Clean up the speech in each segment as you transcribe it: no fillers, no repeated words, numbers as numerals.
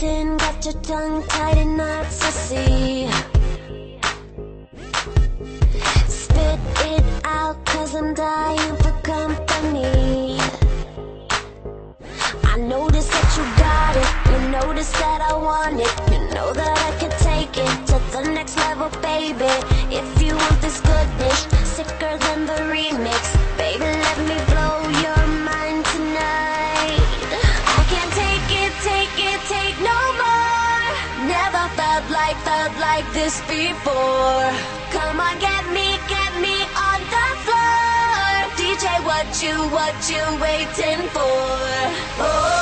waiting, got your tongue tied in knots, I see. Spit it out, cause I'm dying for company. I notice that you got it, you notice that I want it. You know that I can take it to the next level, baby. If you want this goodness, sicker than the remix, baby, let me blow your mind tonight. I can't take it, take no more. Never felt like this before. Come on, get me on the floor. DJ, what you waiting for? Oh.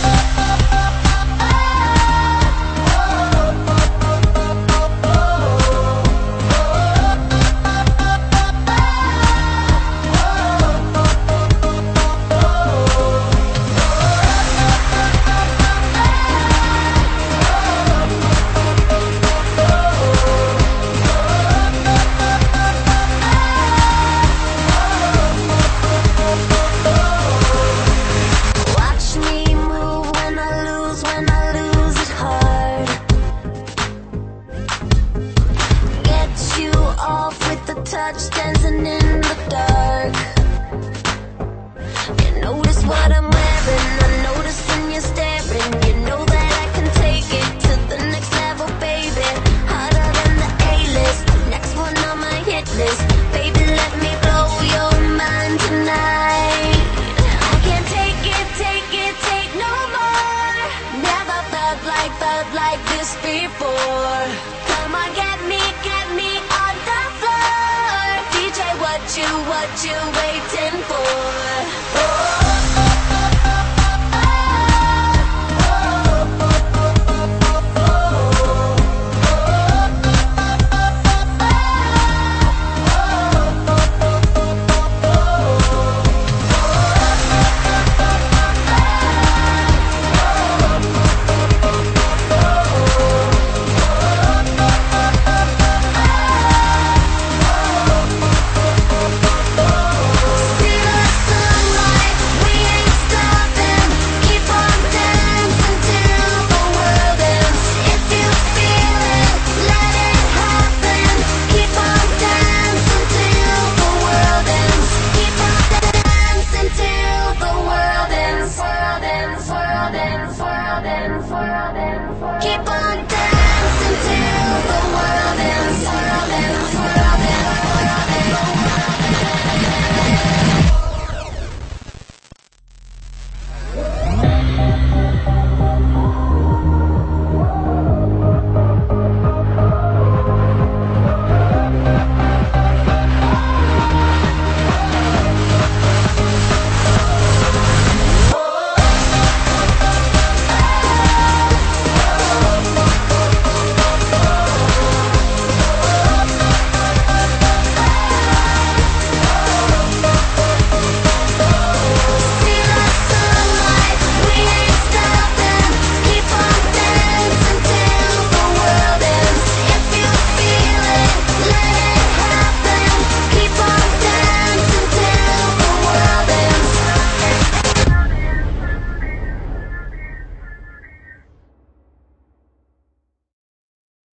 Touch dancing in the dark. You notice what I'm wearing, I'm noticing you're staring. You know that I can take it to the next level, baby. Harder than the A-list, next one on my hit list. Baby, let me blow your mind tonight. I can't take it, take no more. Never felt like this before. Come on, get me on the floor. DJ, what you